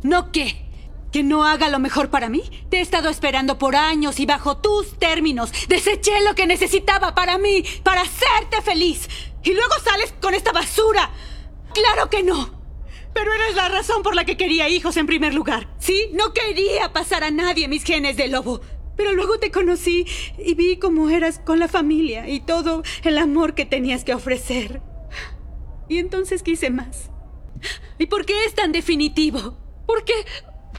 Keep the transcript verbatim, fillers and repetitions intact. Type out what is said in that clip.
¿No qué? ¿Que no haga lo mejor para mí? Te he estado esperando por años y bajo tus términos. Deseché lo que necesitaba para mí, para hacerte feliz. Y luego sales con esta basura. ¡Claro que no! Pero eres la razón por la que quería hijos en primer lugar. ¿Sí? No quería pasar a nadie mis genes de lobo. Pero luego te conocí y vi cómo eras con la familia y todo el amor que tenías que ofrecer. Y entonces quise más. ¿Y por qué es tan definitivo? ¿Por qué?